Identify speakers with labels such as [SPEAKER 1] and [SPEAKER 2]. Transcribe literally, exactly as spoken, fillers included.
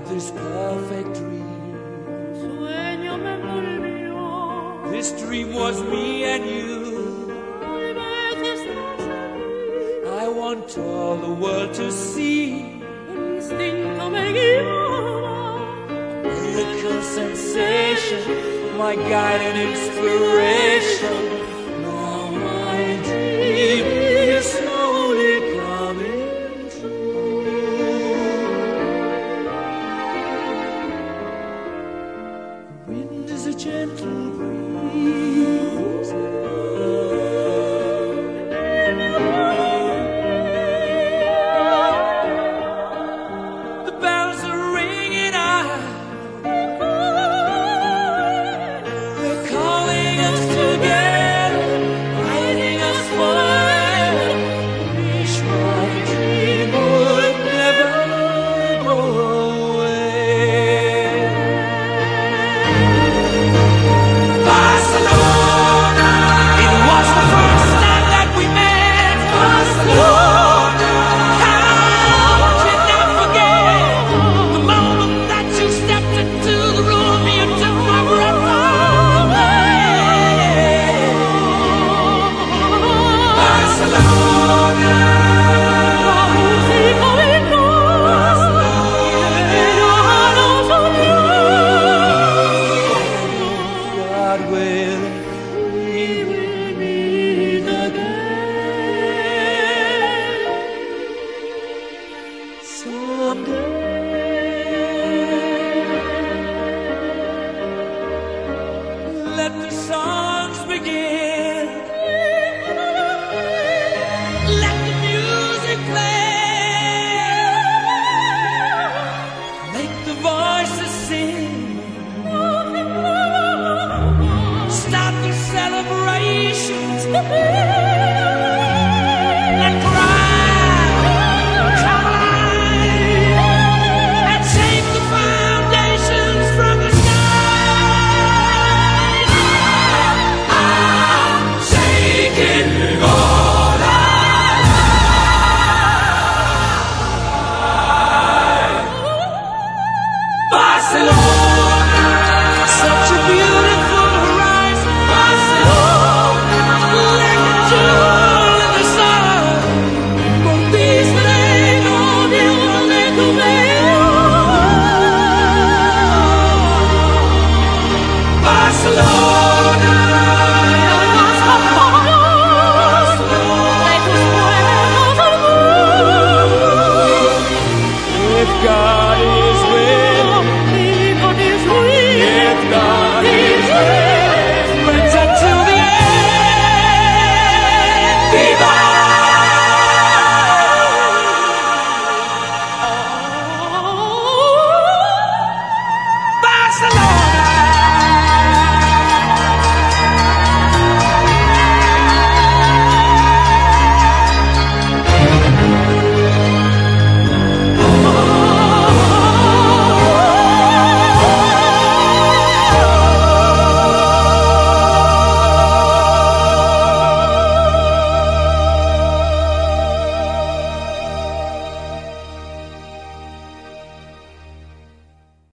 [SPEAKER 1] this perfect dream.
[SPEAKER 2] Sueño me envolvió.
[SPEAKER 1] This dream was me and you.
[SPEAKER 2] Hay veces no sabía.
[SPEAKER 1] I want all the world to see.
[SPEAKER 2] El instinto me guiaba.
[SPEAKER 1] Miracle sensation, my guide and inspiration. Now my dream is slowly coming true. The wind is a gentle breeze. The bells are ringing out. They're calling us together, guiding us forever. Wish my dream would never go away. Barcelona, it was the first time that we met. Barcelona, how can I forget the moment that you stepped into the room? You took my breath away. Barcelona,
[SPEAKER 2] Música del
[SPEAKER 1] God will, we will meet again someday. Let the songs begin. Let the music play. Make the voices sing. Start the celebrations.